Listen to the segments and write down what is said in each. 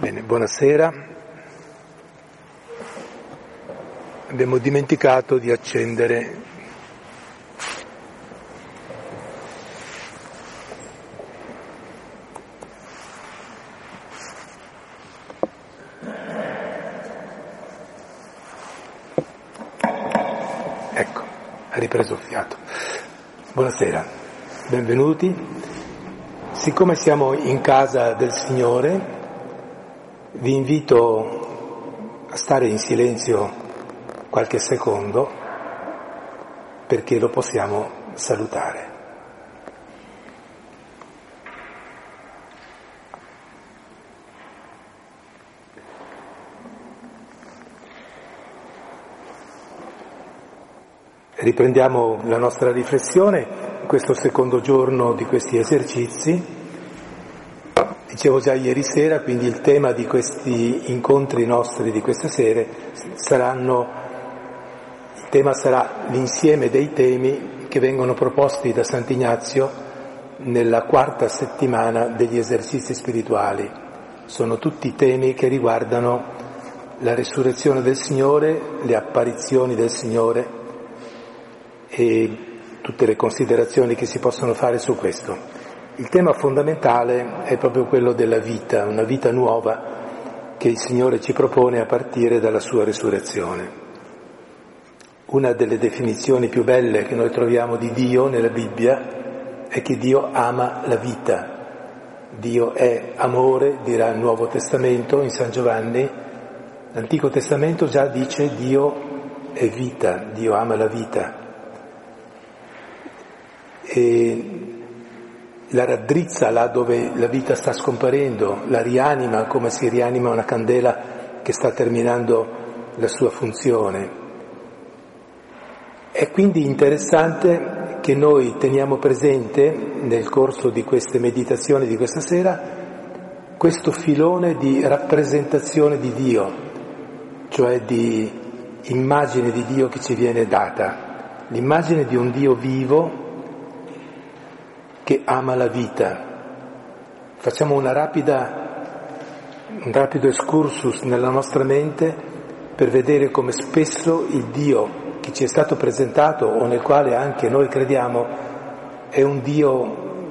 Bene, buonasera. Abbiamo dimenticato di accendere ecco, ha ripreso il fiato. Buonasera, benvenuti. Siccome siamo in casa del Signore, vi invito a stare in silenzio qualche secondo perché lo possiamo salutare. Riprendiamo la nostra riflessione in questo secondo giorno di questi esercizi. Dicevo già ieri sera, quindi il tema di questi incontri nostri di questa sera il tema sarà l'insieme dei temi che vengono proposti da Sant'Ignazio nella quarta settimana degli esercizi spirituali. Sono tutti temi che riguardano la risurrezione del Signore, le apparizioni del Signore e tutte le considerazioni che si possono fare su questo. Il tema fondamentale è proprio quello della vita, una vita nuova che il Signore ci propone a partire dalla sua risurrezione. Una delle definizioni più belle che noi troviamo di Dio nella Bibbia è che Dio ama la vita. Dio è amore, dirà il Nuovo Testamento in San Giovanni. L'Antico Testamento già dice Dio è vita, Dio ama la vita. E la raddrizza là dove la vita sta scomparendo, la rianima come si rianima una candela che sta terminando la sua funzione. È quindi interessante che noi teniamo presente nel corso di queste meditazioni di questa sera questo filone di rappresentazione di Dio, cioè di immagine di Dio che ci viene data, l'immagine di un Dio vivo che ama la vita. Facciamo un rapido excursus nella nostra mente per vedere come spesso il Dio che ci è stato presentato o nel quale anche noi crediamo è un Dio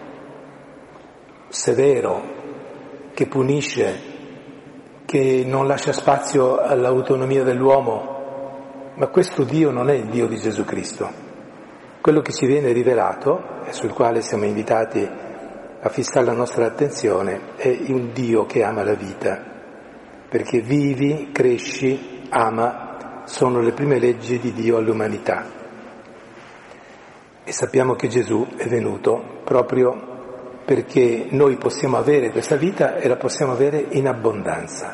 severo, che punisce, che non lascia spazio all'autonomia dell'uomo, ma questo Dio non è il Dio di Gesù Cristo. Quello che ci viene rivelato e sul quale siamo invitati a fissare la nostra attenzione è un Dio che ama la vita, perché vivi, cresci, ama, sono le prime leggi di Dio all'umanità. E sappiamo che Gesù è venuto proprio perché noi possiamo avere questa vita e la possiamo avere in abbondanza.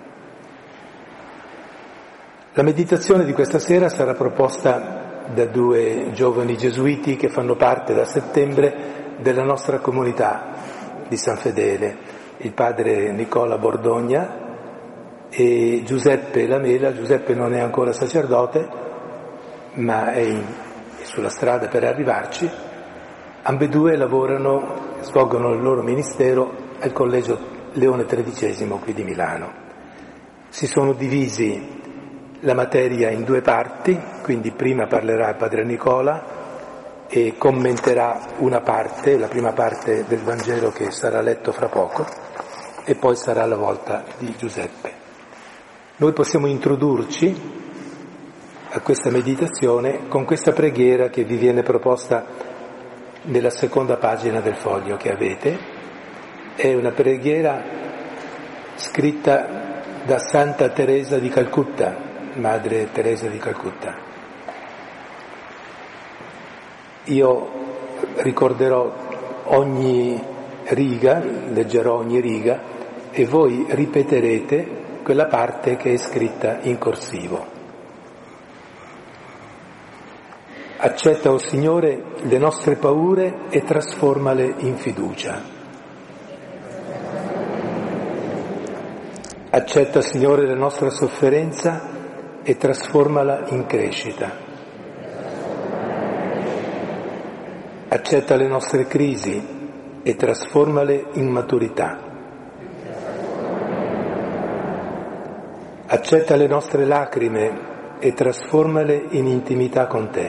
La meditazione di questa sera sarà proposta da due giovani gesuiti che fanno parte da settembre della nostra comunità di San Fedele, il padre Nicola Bordogna e Giuseppe Lamela. Giuseppe non è ancora sacerdote, ma è sulla strada per arrivarci. Ambedue svolgono il loro ministero al Collegio Leone XIII qui di Milano. Si sono divisi la materia in due parti, quindi prima parlerà il padre Nicola e commenterà una parte, la prima parte del Vangelo che sarà letto fra poco, e poi sarà la volta di Giuseppe. Noi possiamo introdurci a questa meditazione con questa preghiera che vi viene proposta nella seconda pagina del foglio che avete. È una preghiera scritta da Santa Teresa di Calcutta, Madre Teresa di Calcutta. Io ricorderò ogni riga, leggerò ogni riga e voi ripeterete quella parte che è scritta in corsivo. Accetta, o Signore, le nostre paure e trasformale in fiducia. Accetta, Signore, la nostra sofferenza e trasformala in crescita. Accetta le nostre crisi e trasformale in maturità. Accetta le nostre lacrime e trasformale in intimità con te.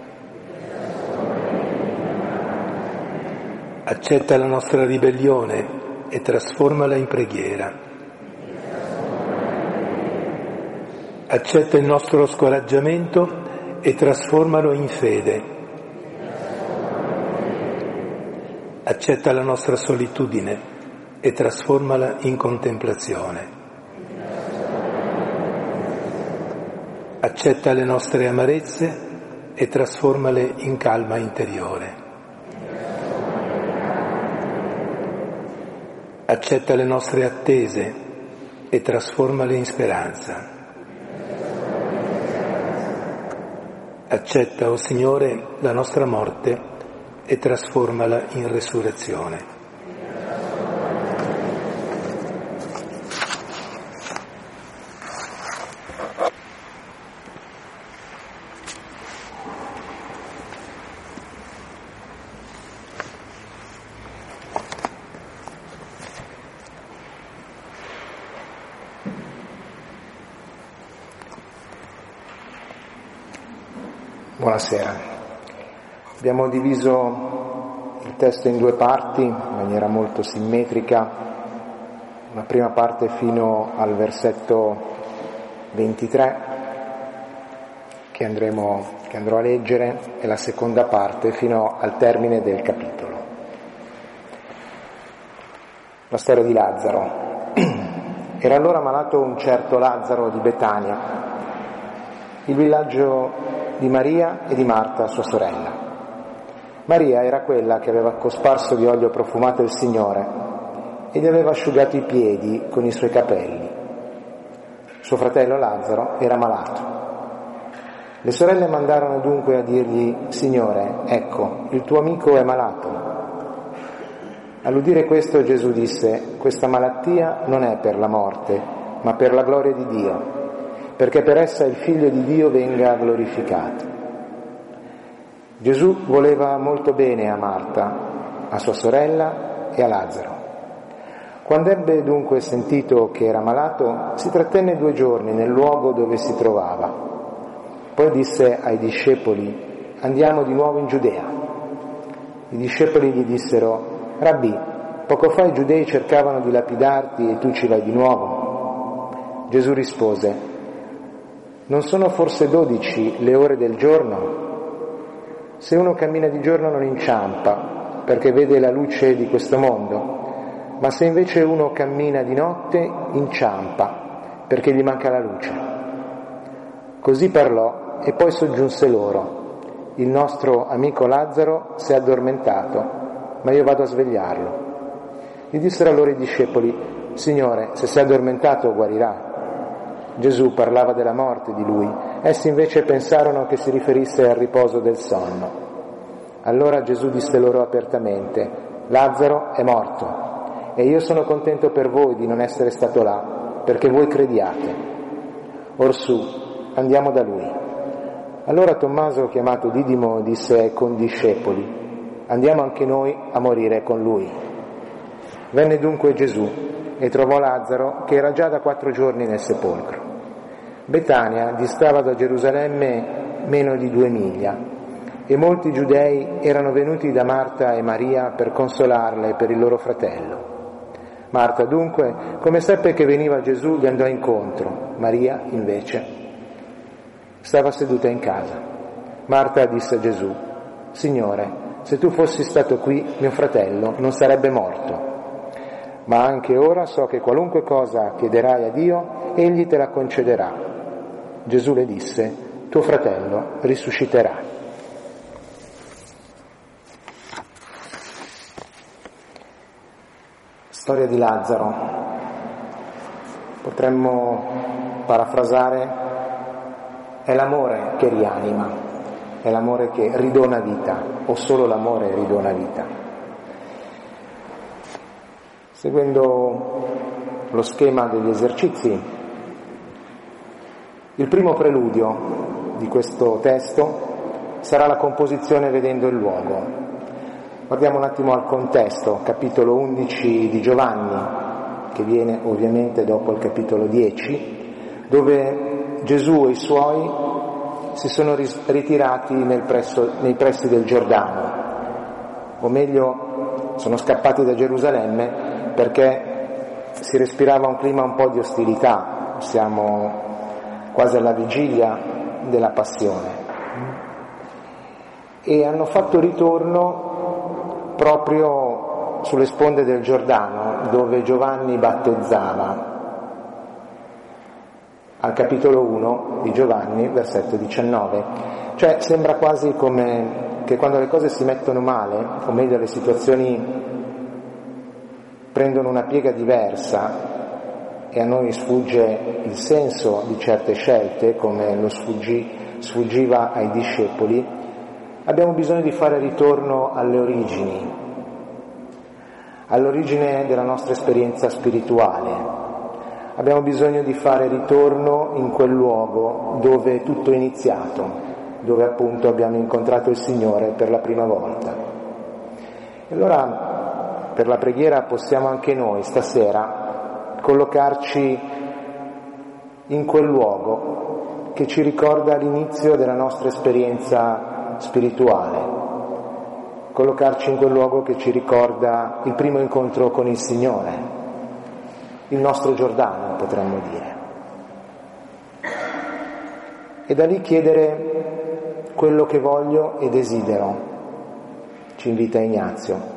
Accetta la nostra ribellione e trasformala in preghiera. Accetta il nostro scoraggiamento e trasformalo in fede. Accetta la nostra solitudine e trasformala in contemplazione. Accetta le nostre amarezze e trasformale in calma interiore. Accetta le nostre attese e trasformale in speranza. Accetta, o Signore, la nostra morte e trasformala in resurrezione. Buonasera. Abbiamo diviso il testo in due parti in maniera molto simmetrica. Una prima parte fino al versetto 23 che andrò a leggere e la seconda parte fino al termine del capitolo. La storia di Lazzaro. Era allora malato un certo Lazzaro di Betania, il villaggio di Maria e di Marta, sua sorella. Maria era quella che aveva cosparso di olio profumato il Signore e gli aveva asciugato i piedi con i suoi capelli. Suo fratello Lazzaro era malato. Le sorelle mandarono dunque a dirgli: Signore, ecco, il tuo amico è malato. All'udire questo Gesù disse: questa malattia non è per la morte, ma per la gloria di Dio, perché per essa il Figlio di Dio venga glorificato. Gesù voleva molto bene a Marta, a sua sorella e a Lazzaro. Quando ebbe dunque sentito che era malato, si trattenne 2 giorni nel luogo dove si trovava. Poi disse ai discepoli: andiamo di nuovo in Giudea. I discepoli gli dissero: Rabbì, poco fa i giudei cercavano di lapidarti e tu ci vai di nuovo. Gesù rispose: non sono forse 12 le ore del giorno? Se uno cammina di giorno non inciampa, perché vede la luce di questo mondo, ma se invece uno cammina di notte, inciampa, perché gli manca la luce. Così parlò e poi soggiunse loro: il nostro amico Lazzaro si è addormentato, ma io vado a svegliarlo. Gli dissero allora i discepoli: Signore, se si è addormentato guarirà. Gesù parlava della morte di lui, essi invece pensarono che si riferisse al riposo del sonno. Allora Gesù disse loro apertamente: Lazzaro è morto e io sono contento per voi di non essere stato là, perché voi crediate. Orsù, andiamo da lui. Allora Tommaso, chiamato Didimo, disse ai condiscepoli: andiamo anche noi a morire con lui. Venne dunque Gesù e trovò Lazzaro che era già da 4 giorni nel sepolcro. Betania distava da Gerusalemme meno di 2 miglia e molti giudei erano venuti da Marta e Maria per consolarle per il loro fratello. Marta dunque, come seppe che veniva Gesù, gli andò incontro. Maria invece stava seduta in casa. Marta disse a Gesù: Signore, se tu fossi stato qui, mio fratello non sarebbe morto. Ma anche ora so che qualunque cosa chiederai a Dio, egli te la concederà. Gesù le disse: tuo fratello risusciterà. Storia di Lazzaro. Potremmo parafrasare: è l'amore che rianima, è l'amore che ridona vita, o solo l'amore ridona vita. Seguendo lo schema degli esercizi, il primo preludio di questo testo sarà la composizione vedendo il luogo. Guardiamo un attimo al contesto, capitolo 11 di Giovanni, che viene ovviamente dopo il capitolo 10, dove Gesù e i suoi si sono ritirati nei pressi del Giordano, o meglio sono scappati da Gerusalemme perché si respirava un clima un po' di ostilità, siamo quasi alla vigilia della passione, e hanno fatto ritorno proprio sulle sponde del Giordano dove Giovanni battezzava, al capitolo 1 di Giovanni, versetto 19. Cioè sembra quasi come che quando le cose si mettono male, o meglio le situazioni prendono una piega diversa e a noi sfugge il senso di certe scelte, come lo sfuggiva ai discepoli, abbiamo bisogno di fare ritorno alle origini, all'origine della nostra esperienza spirituale. Abbiamo bisogno di fare ritorno in quel luogo dove tutto è iniziato, dove appunto abbiamo incontrato il Signore per la prima volta. E allora per la preghiera possiamo anche noi stasera collocarci in quel luogo che ci ricorda l'inizio della nostra esperienza spirituale, collocarci in quel luogo che ci ricorda il primo incontro con il Signore, il nostro Giordano, potremmo dire. E da lì chiedere quello che voglio e desidero, ci invita Ignazio.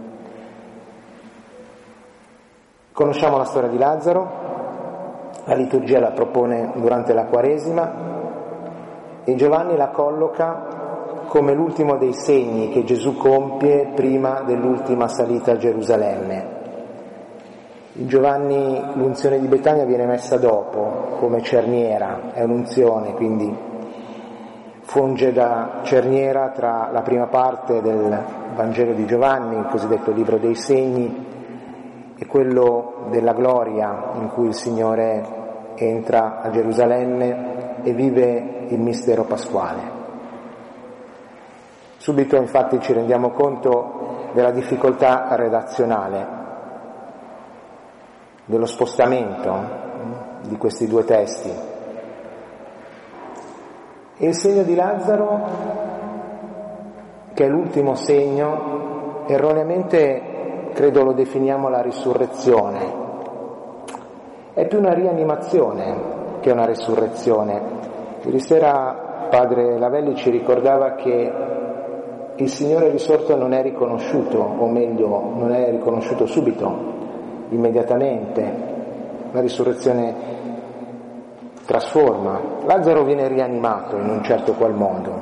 Conosciamo la storia di Lazzaro, la liturgia la propone durante la Quaresima e Giovanni la colloca come l'ultimo dei segni che Gesù compie prima dell'ultima salita a Gerusalemme. In Giovanni l'unzione di Betania viene messa dopo, come cerniera, è un'unzione, quindi funge da cerniera tra la prima parte del Vangelo di Giovanni, il cosiddetto libro dei segni, e quello della gloria in cui il Signore entra a Gerusalemme e vive il mistero pasquale. Subito infatti ci rendiamo conto della difficoltà redazionale, dello spostamento di questi due testi. E il segno di Lazzaro, che è l'ultimo segno, erroneamente credo lo definiamo la risurrezione. È più una rianimazione che una risurrezione. Ieri sera padre Lavelli ci ricordava che il Signore risorto non è riconosciuto, o meglio non è riconosciuto subito, immediatamente. La risurrezione trasforma. Lazzaro viene rianimato in un certo qual modo.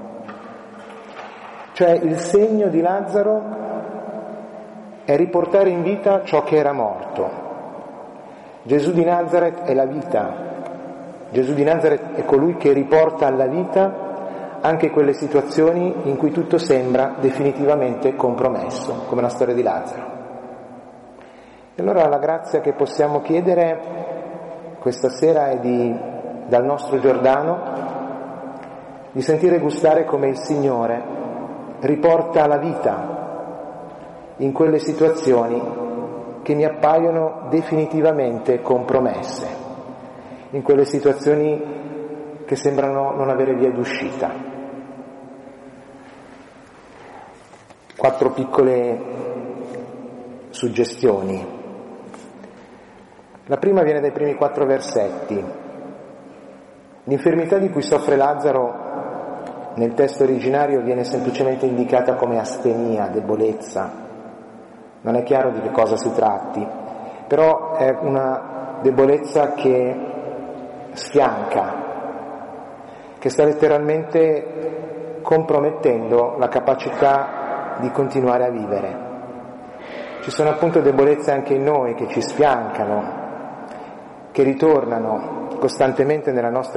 Cioè il segno di Lazzaro è riportare in vita ciò che era morto. Gesù di Nazaret è la vita. Gesù di Nazaret è colui che riporta alla vita anche quelle situazioni in cui tutto sembra definitivamente compromesso, come la storia di Lazzaro. E allora la grazia che possiamo chiedere questa sera è dal nostro Giordano, di sentire gustare come il Signore riporta la vita in quelle situazioni che mi appaiono definitivamente compromesse, in quelle situazioni che sembrano non avere via d'uscita. 4 piccole suggestioni. La prima viene dai primi 4 versetti. L'infermità di cui soffre Lazzaro nel testo originario viene semplicemente indicata come astenia, debolezza. Non è chiaro di che cosa si tratti, però è una debolezza che sfianca, che sta letteralmente compromettendo la capacità di continuare a vivere. Ci sono appunto debolezze anche in noi che ci sfiancano, che ritornano costantemente nella nostra